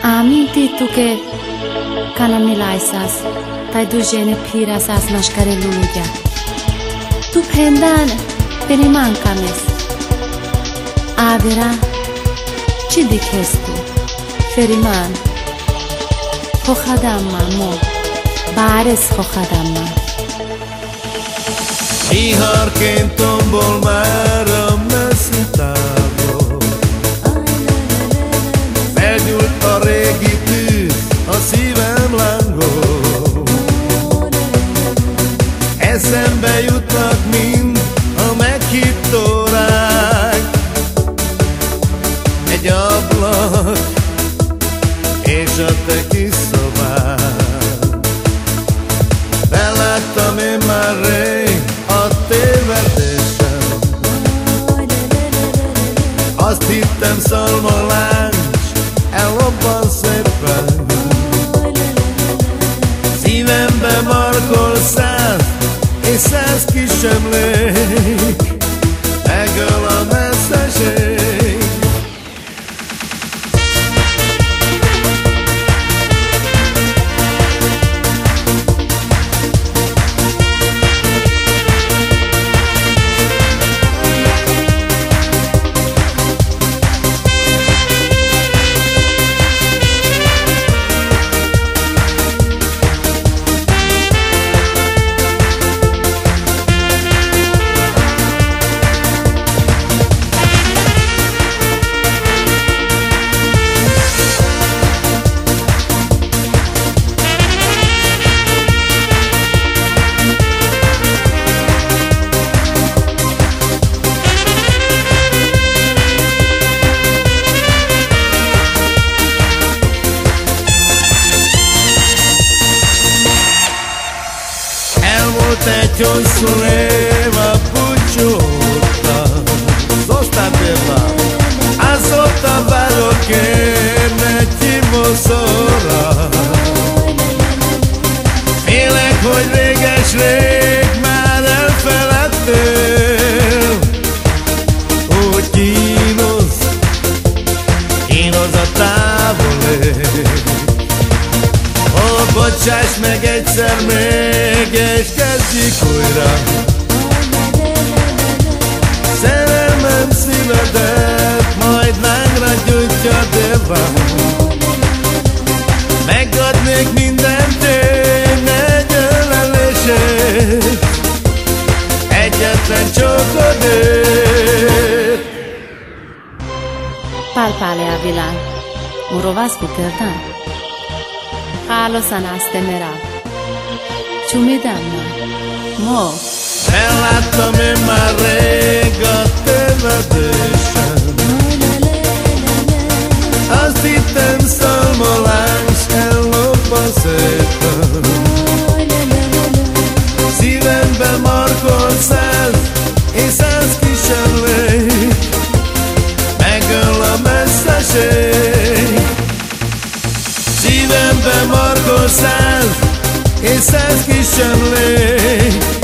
Aminti tu che kanamilaisas, tai du jene phirasas nashkare luluja. Tu phendan periman kames. Avera chi dikhes tu? Feriman. Khokhadamma mo. Bares khokhadamma. Iharként tombol már a messzi távol. Felgyújt a régi tűz, a szívem lángol. Eszembe jutnak mind a meghitt órák. Egy ablak és a te kis szobád. Beláttam én már rég a tévedésem. Azt hittem szalmaláncs ellobban szépen. Szívembe markol 100 és 100 kis emlék. Megöl a messzeség. Egy hosszú év a búcsú óta. Zostawila, azóta várok én egy hívószóra. Félek, hogy réges-rég már elfeledtél. Úgy kínos a távolég. Bocsáss meg egyszer még, és kezdjük újra. Szerelmem szívedet, majd lángra gyújtja délben. Megadnék mindent én egy ölelésért, egyetlen csókodért. Palpale Avila, murovas bukerdan. Hálósan azte merav. Csumidamma, mo. Elláttam én már rég a tévedésem. Azt hittem szalmaláncs ellopva szépen. Szívemben markol 100 és 100 kis emlék. Megöl a messzeség. Szívembe markol 100 és 100 kis emlék.